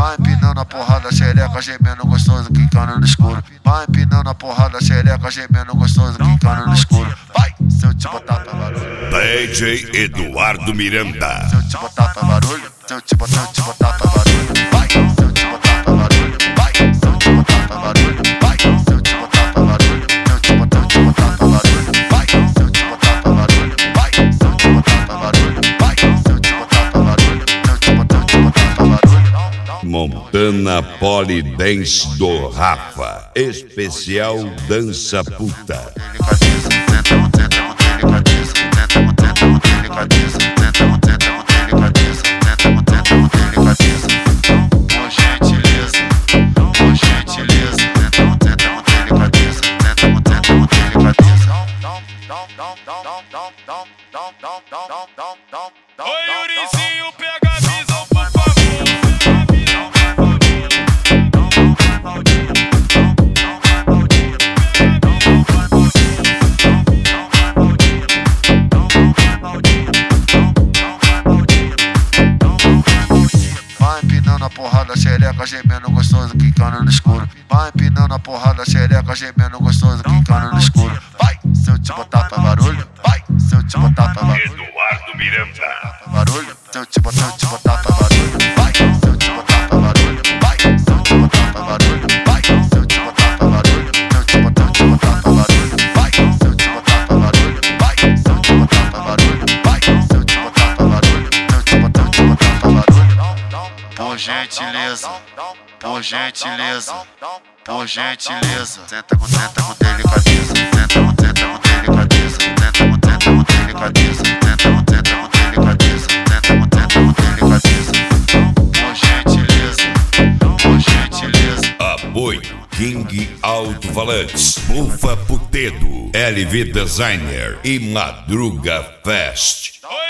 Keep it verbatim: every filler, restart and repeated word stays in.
Vai empinando a porrada, xereca, gemendo gostoso, quicando no escuro. Vai empinando a porrada, xereca, gemendo gostoso, quicando no escuro. Vai, se eu te botar pra barulho. D J Eduardo Miranda. Se eu te botar pra barulho, se eu te botar, se eu te botar pra barulho. Vai, se eu te botar pra barulho. Vai, se eu te botar pra barulho. Vai, se eu te botar pra barulho. Se eu te botar, eu te botar pra barulho. Vai, se eu te botar pra barulho. Vai, se eu te botar pra barulho. Vai, se eu te botar pra barulho. Se eu te botar, eu te botar pra barulho. Montana Polidense do Rafa. Especial Dança Puta. Delicadeza, tenta, tenta, delicadeza, tenta, tenta, delicadeza, tenta, tenta, delicadeza, tenta, tenta, delicadeza. Por gentileza, por gentileza, tenta, tenta, delicadeza, tenta, tenta, delicadeza. Oi, Yurizinho, pega a visão, por favor. Vai empinando a porrada, xereca, gemendo gostoso, quicando no escuro. Vai empinando a porrada, xereca, gemendo gostoso, quicando no escuro. Vai, se eu te botar pra barulho. Vai, se eu te botar pra barulho. Eduardo Miranda. Barulho, se eu te botar, eu te botar pra barulho. Vai, se eu te botar pra barulho. Vai, se eu te botar pra barulho. Vai, se eu te botar pra barulho. Se eu te botar, eu te botar pra barulho. Vai, se eu te botar pra barulho. Vai, se eu te botar pra barulho. Vai, se eu te botar pra barulho. Se eu te botar, eu te botar pra barulho. Por gentileza, por gentileza, por gentileza. Tenta com, tenta com delicadeza, tenta com, tenta com delicadeza, tenta com, tenta com delicadeza, tenta com, tenta com delicadeza, tenta com, tenta com delicadeza. Por gentileza, por gentileza. Apoio King Alto-Falantes, Bufa Putedo, L V Designer e Madruga Fest.